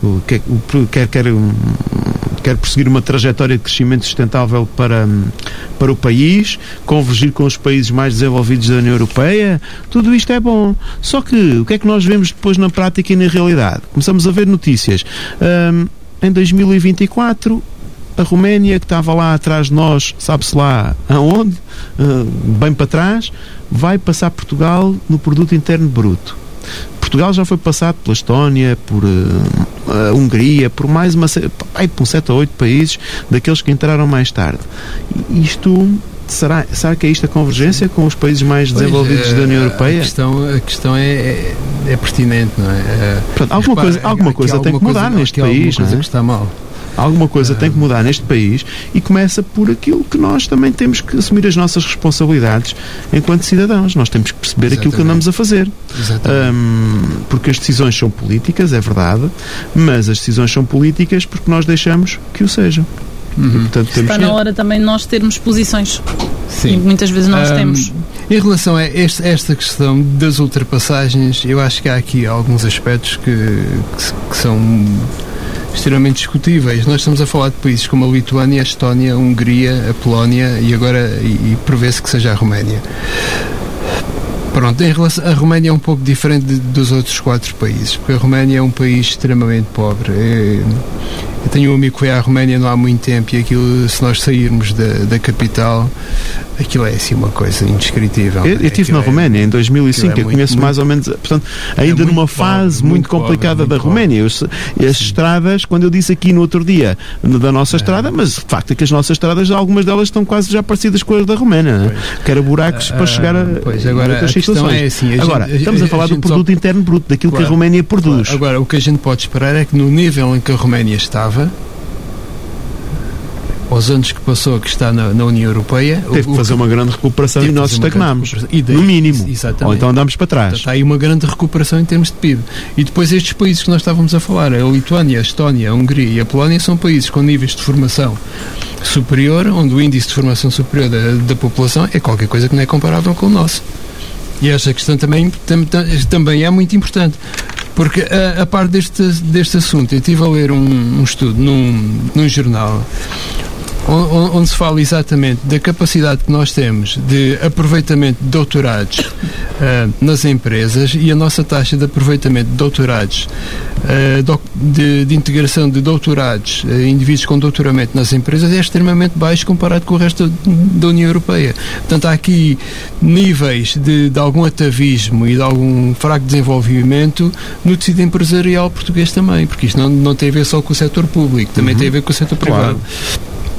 quer prosseguir uma trajetória de crescimento sustentável para o país, convergir com os países mais desenvolvidos da União Europeia, tudo isto é bom. Só que o que é que nós vemos depois na prática e na realidade? Começamos a ver notícias. Em 2024, a Roménia, que estava lá atrás de nós, sabe-se lá aonde, bem para trás, vai passar Portugal no Produto Interno Bruto. Portugal já foi passado pela Estónia, por a Hungria, por mais por 7 ou 8 países daqueles que entraram mais tarde. Isto será que é isto a convergência com os países mais desenvolvidos da União Europeia? A questão é pertinente, não é? Pronto, alguma coisa tem que mudar neste país, alguma coisa que está mal. Alguma coisa tem que mudar neste país, e começa por aquilo que nós também temos que assumir as nossas responsabilidades enquanto cidadãos. Nós temos que perceber aquilo que andamos a fazer. Porque as decisões são políticas, é verdade, mas as decisões são políticas porque nós deixamos que o sejam. E, portanto, está na hora também de nós termos posições. Sim. E muitas vezes nós temos. Em relação a esta questão das ultrapassagens, eu acho que há aqui alguns aspectos que são extremamente discutíveis. Nós estamos a falar de países como a Lituânia, a Estónia, a Hungria, a Polónia e prevê-se que seja a Roménia. Pronto, em relação a Roménia é um pouco diferente dos outros 4 países, porque a Roménia é um país extremamente pobre. Eu tenho um amigo que foi à Roménia não há muito tempo, e aquilo, se nós sairmos da capital, aquilo é assim uma coisa indescritível. Eu estive na Roménia em 2005, eu conheço mais ou menos, portanto, ainda numa fase muito complicada da Roménia. As estradas, quando eu disse aqui no outro dia da nossa estrada, mas de facto é que as nossas estradas, algumas delas estão quase já parecidas com as da Roménia, que era buracos para chegar a outras situações. Assim, agora, estamos a falar do produto interno bruto, daquilo que a Roménia produz. Agora, o que a gente pode esperar é que no nível em que a Roménia estava, aos anos que passou, que está na União Europeia, teve que fazer uma grande recuperação e nós estagnámos, no mínimo. Exatamente. Ou então andamos para trás. Está aí uma grande recuperação em termos de PIB. E depois estes países que nós estávamos a falar, a Lituânia, a Estónia, a Hungria e a Polónia, são países com níveis de formação superior, onde o índice de formação superior da população é qualquer coisa que não é comparável com o nosso. E esta questão também é muito importante. Porque a par deste assunto, eu estive a ler um estudo num jornal onde se fala exatamente da capacidade que nós temos de aproveitamento de doutorados nas empresas, e a nossa taxa de aproveitamento de doutorados, de integração de doutorados, indivíduos com doutoramento nas empresas, é extremamente baixo comparado com o resto da União Europeia. Portanto, há aqui níveis de algum atavismo e de algum fraco desenvolvimento no tecido empresarial português também, porque isto não tem a ver só com o setor público, também tem a ver com o setor privado.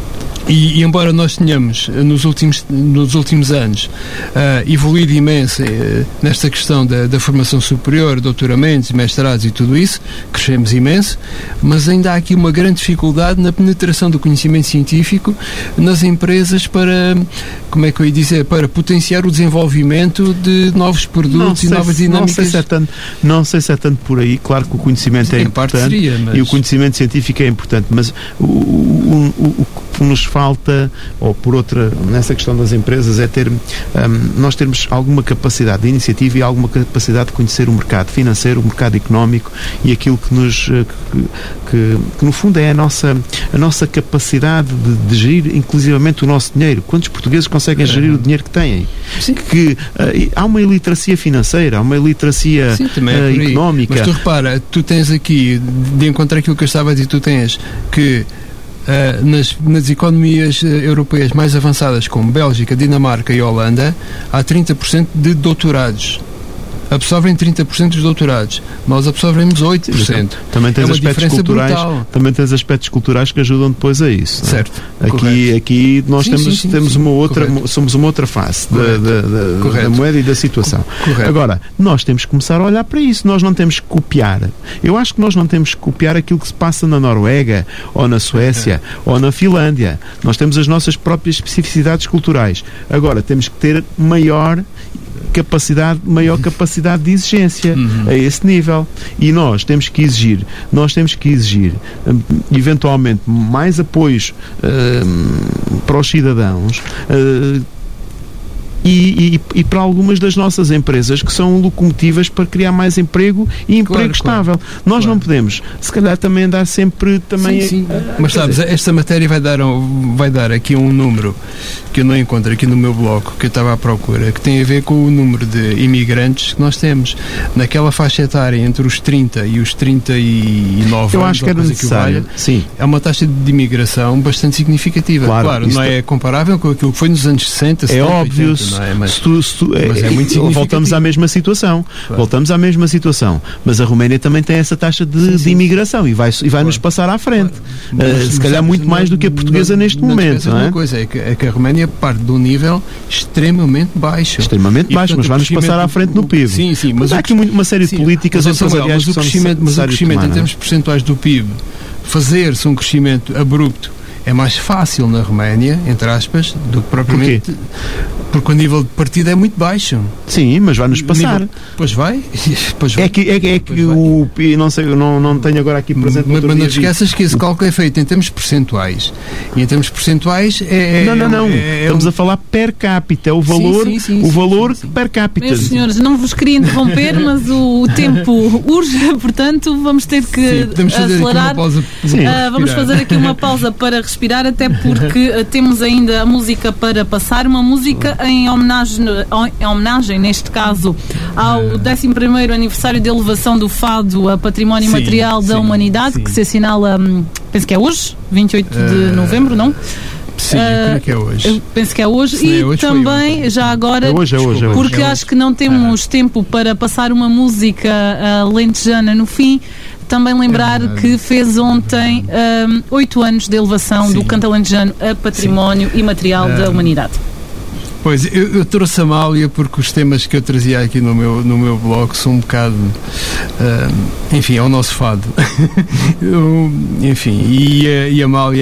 E embora nós tenhamos nos últimos anos evoluído imenso nesta questão da formação superior, doutoramentos, mestrados e tudo isso, crescemos imenso, mas ainda há aqui uma grande dificuldade na penetração do conhecimento científico nas empresas para, como é que eu ia dizer, para potenciar o desenvolvimento de novos produtos e novas dinâmicas. Não sei se é tanto por aí. Claro que o conhecimento é importante e o conhecimento científico é importante, mas o que nos falta, ou por outra, nessa questão das empresas, é nós termos alguma capacidade de iniciativa e alguma capacidade de conhecer o mercado financeiro, o mercado económico e aquilo que no fundo é a nossa capacidade de gerir inclusivamente o nosso dinheiro. Quantos portugueses conseguem gerir o dinheiro que têm? Sim. Há uma iliteracia financeira, há uma iliteracia económica. Mas tu repara, tu tens aqui, de encontrar aquilo que eu estava a dizer, tu tens que nas economias europeias mais avançadas, como Bélgica, Dinamarca e Holanda, há 30% de doutorados. Absorvem 30% dos doutorados. Nós absorvemos 8%. Também tens aspectos culturais que ajudam depois a isso. Certo. Aqui nós temos uma outra, somos uma outra face da moeda e da situação. Correto. Agora, nós temos que começar a olhar para isso. Nós não temos que copiar. Eu acho que nós não temos que copiar aquilo que se passa na Noruega, ou na Suécia, ou na Finlândia. Nós temos as nossas próprias especificidades culturais. Agora, temos que ter maior capacidade de exigência a esse nível, e nós temos que exigir eventualmente mais apoios para os cidadãos e para algumas das nossas empresas que são locomotivas para criar mais emprego e emprego estável. Nós não podemos, se calhar, também andar sempre também... Mas sabes, esta matéria vai dar aqui um número que eu não encontro aqui no meu bloco, que eu estava à procura, que tem a ver com o número de imigrantes que nós temos naquela faixa etária entre os 30 e os 39 eu acho que era necessário. Sim. É uma taxa de imigração bastante significativa. Claro, não é comparável com aquilo que foi nos anos 60, 70, é óbvio. 80, não é? Mas é muito significativo. Voltamos à mesma situação. Claro. Voltamos à mesma situação. Mas a Roménia também tem essa taxa de imigração e vai nos passar à frente. Se calhar muito mais do que a portuguesa neste momento. Uma coisa é que a Roménia parte de um nível extremamente baixo. Mas vai-nos passar à frente no PIB. Sim, mas há aqui uma série de políticas empresariais que são necessárias. Mas o crescimento em termos percentuais do PIB, fazer-se um crescimento abrupto é mais fácil na Roménia, entre aspas, do que propriamente... Porque o nível de partida é muito baixo. Sim, mas vai-nos passar. Pois vai. É que o... Não sei, não tenho agora aqui presente... Mas não te esqueças que esse cálculo é feito em termos percentuais. E em termos percentuais Não. Estamos a falar per capita. É o valor per capita. Meus senhores, não vos queria interromper, mas o tempo urge, portanto, vamos ter que acelerar. Vamos fazer aqui uma pausa para respirar, até porque temos ainda a música para passar. Uma música em homenagem, neste caso, ao 11º aniversário de elevação do fado a património material da humanidade, que se assinala, penso que é hoje, 28 de novembro, não? Sim, como é que é hoje? Eu penso que é hoje. E hoje também, já agora, porque acho que não temos tempo para passar uma música lentejana no fim, também lembrar que fez ontem 8 anos de elevação do canto alentejano a património imaterial da humanidade. Pois, eu trouxe a Amália porque os temas que eu trazia aqui no meu blog são um bocado, enfim, é o nosso fado. Enfim, e a Amália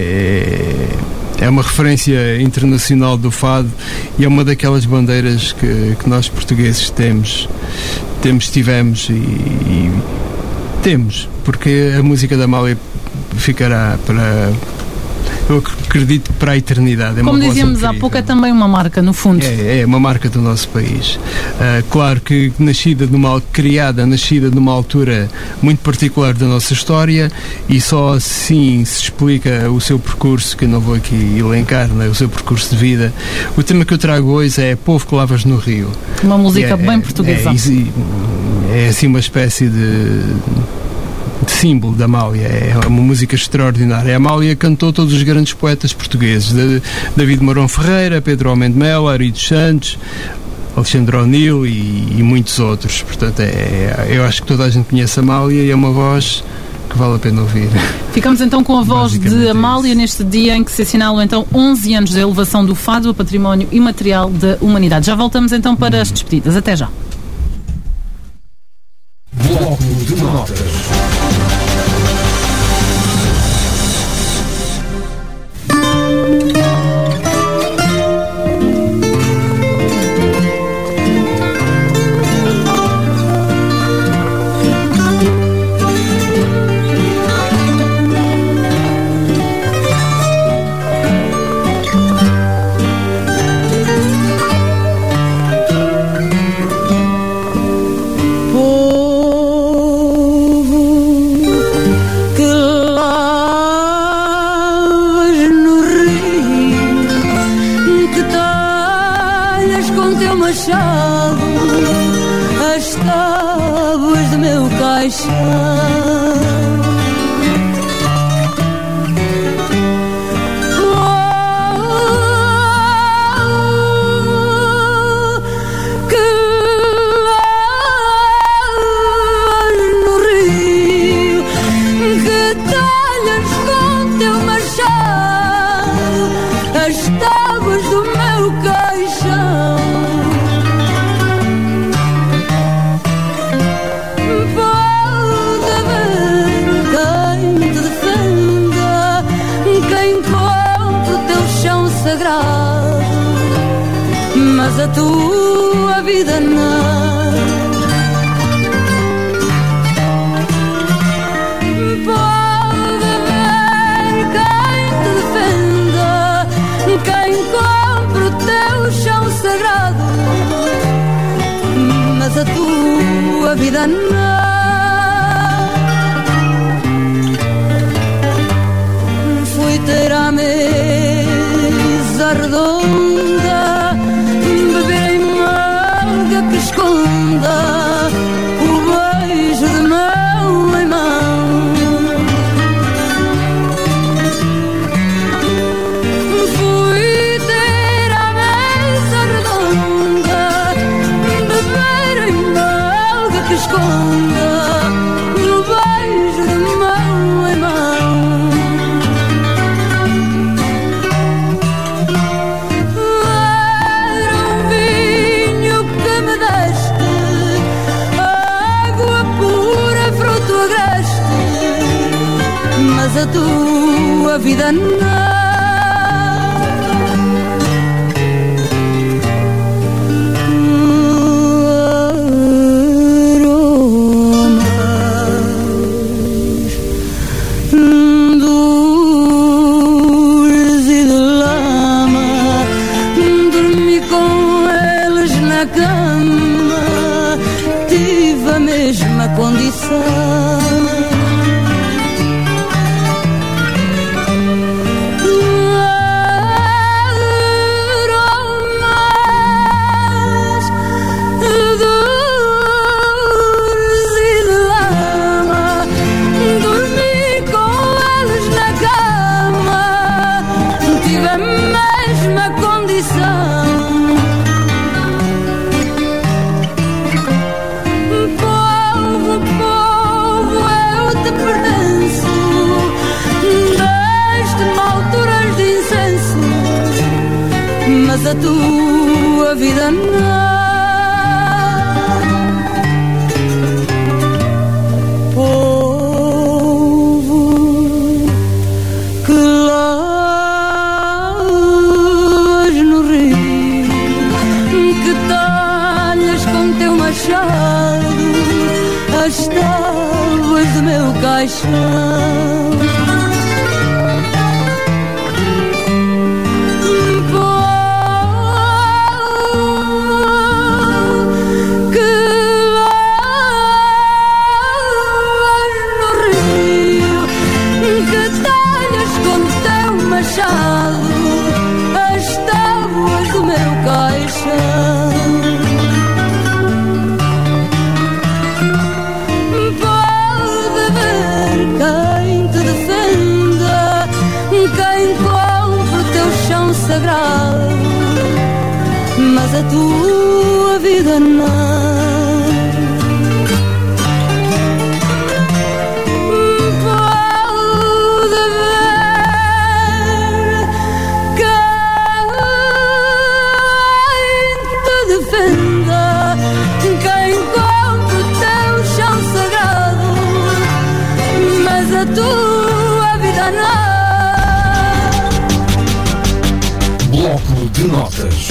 é uma referência internacional do fado e é uma daquelas bandeiras que nós portugueses tivemos e temos, porque a música da Amália ficará eu acredito, para a eternidade. Como dizíamos há pouco, é também uma marca, no fundo. É uma marca do nosso país. Claro que criada numa altura muito particular da nossa história, e só assim se explica o seu percurso, que eu não vou aqui elencar, né, o seu percurso de vida. O tema que eu trago hoje é Povo que Lavas no Rio. Uma música bem portuguesa. É assim uma espécie de símbolo da Amália, é uma música extraordinária. A Amália cantou todos os grandes poetas portugueses, David Mourão Ferreira, Pedro Almende Melo, Ari dos Santos, Alexandre O'Neill e muitos outros. Portanto, eu acho que toda a gente conhece a Amália e é uma voz que vale a pena ouvir. Ficamos então com a voz de Amália neste dia em que se assinalam então 11 anos da elevação do fado a património imaterial da humanidade. Já voltamos então para as despedidas. Até já. Bloco de notas. Mas a tua vida não pode haver quem te defenda, quem compre o teu chão sagrado, mas a tua vida não. Fui ter à mesa redonda, beber em malga que esconda o beijo de mão em mão. Fui ter à mesa redonda, beber em malga que esconda o beijo de mão em mão. Mas a tua vida não. Dores e de lama, dormi com eles na cama, tive a mesma condição. Mas a tua vida não. Povo que lavas no rio, que talhas com teu machado as tábuas do meu caixão. As tábuas do meu caixão. Pode haver quem te defenda, quem compre o teu chão sagrado, mas a tua vida não. vives a tua vida não. Bloco de notas.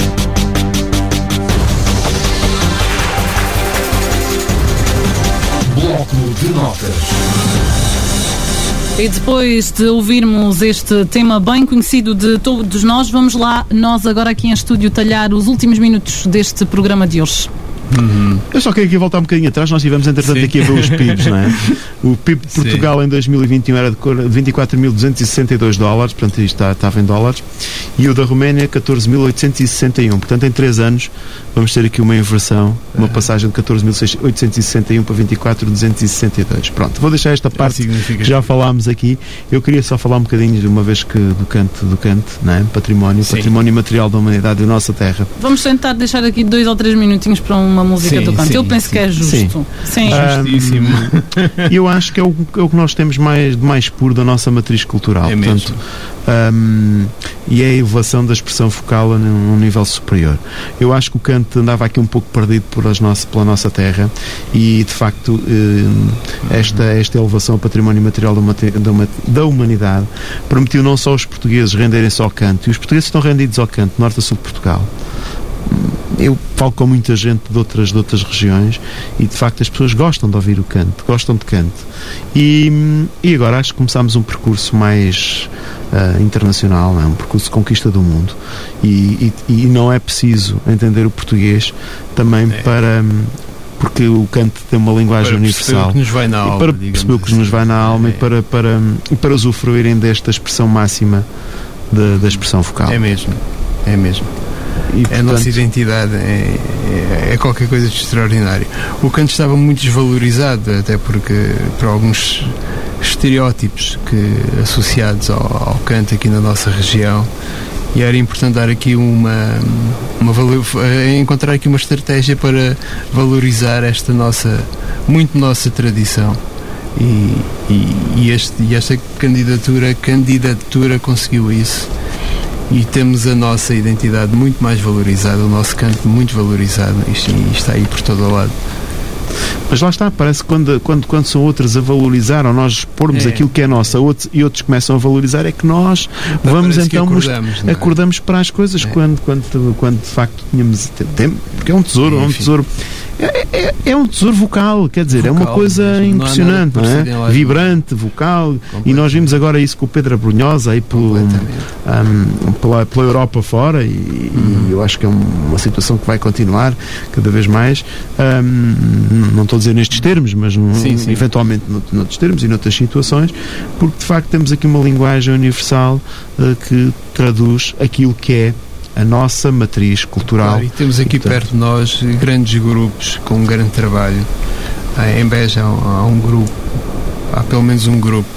Bloco de notas. E depois de ouvirmos este tema bem conhecido de todos nós, vamos lá, nós agora aqui em estúdio, talhar os últimos minutos deste programa de hoje. Eu só queria aqui voltar um bocadinho atrás. Nós tivemos, entretanto, aqui a ver os PIBs, não é? O PIB de Portugal em 2021 era de 24.262 dólares, portanto isto estava em dólares, e o da Roménia 14.861. Portanto, em 3 anos vamos ter aqui uma inversão, uma passagem de 14.861 para 24.262. Pronto, vou deixar esta parte que já falámos aqui. Eu queria só falar um bocadinho, de uma vez que do canto, não é? Património material da humanidade da nossa terra. Vamos tentar deixar aqui 2 ou 3 minutinos para uma música do canto. Eu penso que é justo. Sim. Justíssimo. E eu acho que é o que nós temos de mais puro da nossa matriz cultural. É portanto, e é a elevação da expressão focal a um nível superior. Eu acho que o canto andava aqui um pouco perdido pela nossa terra, e de facto esta elevação ao património material da humanidade permitiu não só os portugueses renderem-se ao canto, e os portugueses estão rendidos ao canto, norte a sul de Portugal. Eu falo com muita gente de outras regiões, e de facto as pessoas gostam de ouvir o canto, gostam de canto, e agora acho que começámos um percurso mais internacional, não é? Um percurso de conquista do mundo, e não é preciso entender o português também porque o canto tem uma linguagem universal, para perceber o que nos vai na alma, e para usufruírem desta expressão máxima da expressão focal. É mesmo. E, portanto, a nossa identidade é qualquer coisa de extraordinário. O canto estava muito desvalorizado, até porque por alguns estereótipos associados ao canto aqui na nossa região, e era importante dar aqui encontrar aqui uma estratégia para valorizar esta muito nossa tradição. E esta candidatura conseguiu isso. E temos a nossa identidade muito mais valorizada, o nosso canto muito valorizado, e está aí por todo o lado. Mas lá está, parece que quando são outros a valorizar, ou nós pormos aquilo que é nosso e outros começam a valorizar, é que nós vamos então acordamos para as coisas, quando de facto tínhamos tempo, porque é um tesouro, é um tesouro vocal, quer dizer, é uma coisa impressionante, não é? Vibrante, vocal, e nós vimos agora isso com o Pedro Abrunhosa aí pela Europa fora, e eu acho que é uma situação que vai continuar cada vez mais, não estou a dizer nestes termos, mas eventualmente noutros termos e noutras situações, porque de facto temos aqui uma linguagem universal que traduz aquilo que é a nossa matriz cultural. Claro, e temos aqui perto de nós grandes grupos com um grande trabalho. Em Beja há pelo menos um grupo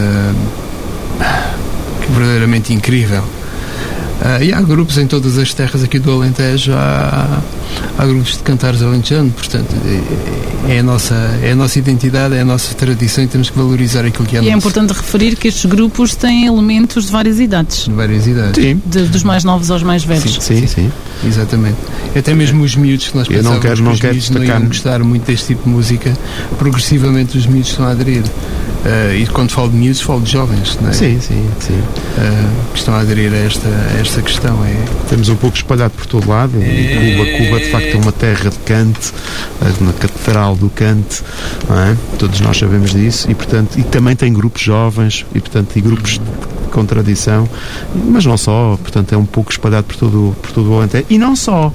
que é verdadeiramente incrível. E há grupos em todas as terras aqui do Alentejo, há grupos de cantares alentejanos, portanto é a nossa identidade, é a nossa tradição, e temos que valorizar aquilo que é nosso. E é importante referir que estes grupos têm elementos de várias idades. De várias idades. Sim. Dos mais novos aos mais velhos. Sim. Exatamente. Até mesmo os miúdos que nós pensávamos que os miúdos não iam gostar muito deste tipo de música, progressivamente os miúdos estão a aderir. E quando falo de miúdos, falo de jovens, não é? Sim. Que estão a aderir a esta questão. Temos um pouco espalhado por todo lado. Cuba de facto é uma terra de canto, na catedral do canto, não é? Todos nós sabemos disso, e também tem grupos jovens e grupos com tradição, mas não só, portanto é um pouco espalhado por todo o Alentejo, e não só,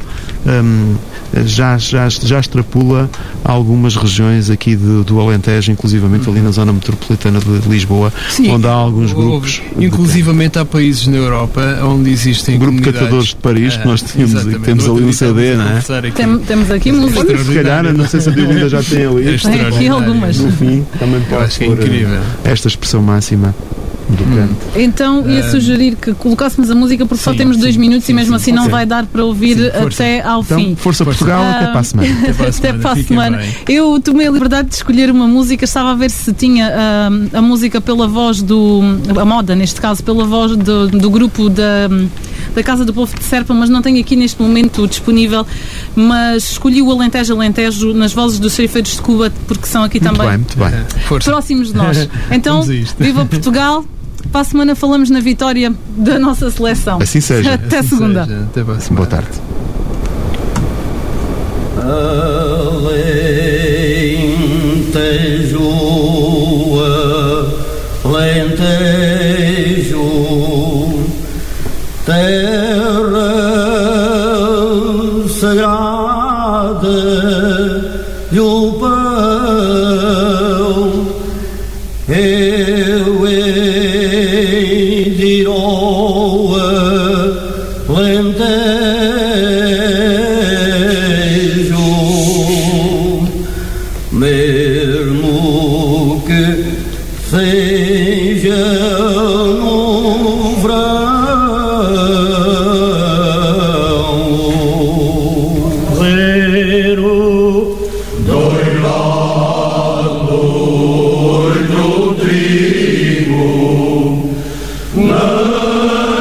já extrapula algumas regiões aqui do Alentejo, inclusivamente ali na zona metropolitana de Lisboa, onde há alguns grupos. Inclusivamente há países na Europa onde existem o Grupo de Catadores de Paris, que nós temos ali um CD, não é? Temos aqui música. Se calhar, não sei se a Diolinda já tem ali. Tem aqui algumas. No fim, também pode ser incrível esta expressão máxima do canto. Então ia sugerir que colocássemos a música, porque só temos 2 minutos e mesmo assim não vai dar para ouvir até ao fim. Força Portugal, até para a semana. Até para a semana. Eu tomei a liberdade de escolher uma música, estava a ver se tinha a música pela voz a moda neste caso, pela voz do grupo da da Casa do Povo de Serpa, mas não tenho aqui neste momento disponível, mas escolhi o Alentejo nas vozes dos Ceifeiros de Cuba, porque são aqui Muito também bem, muito bem. Força. próximos de nós. Então, Vamos a isto. viva Portugal! Para a semana falamos na vitória da nossa seleção. Assim seja. Até Assim segunda. seja. Até para a semana. Boa tarde. Alentejo, terra sagrada do pão, eu hei de ir ao Alentejo, mesmo que seja no verão, zero, dois lados do trigo, na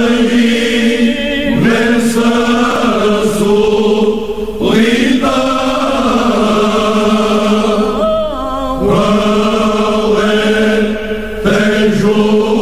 imensa solidão. Alentejo